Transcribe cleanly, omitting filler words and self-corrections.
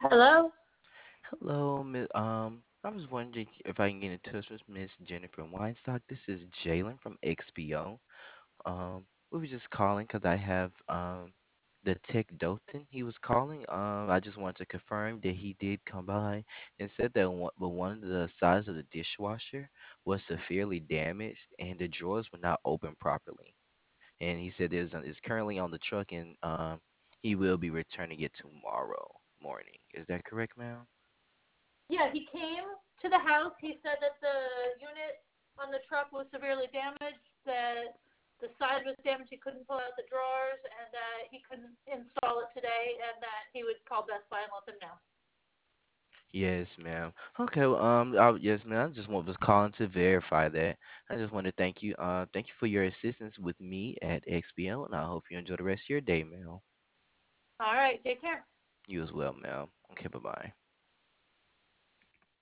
Hello? Hello, I was wondering if I can get in touch with Miss Jennifer Weinstock. This is Jalen from XPO. We were just calling because I have the tech Dothan. He was calling. I just wanted to confirm that he did come by and said that one of the sides of the dishwasher was severely damaged and the drawers were not open properly. And he said it's currently on the truck and he will be returning it tomorrow morning. Is that correct, ma'am? Yeah, he came to the house. He said that the unit on the truck was severely damaged, that the side was damaged, he couldn't pull out the drawers, and that he couldn't install it today, and that he would call Best Buy and let them know. Yes, ma'am. Okay, well, yes, ma'am. I just was calling to verify that. I just want to thank you for your assistance with me at XBL, and I hope you enjoy the rest of your day, ma'am. All right, take care. You as well, ma'am. Okay, bye bye.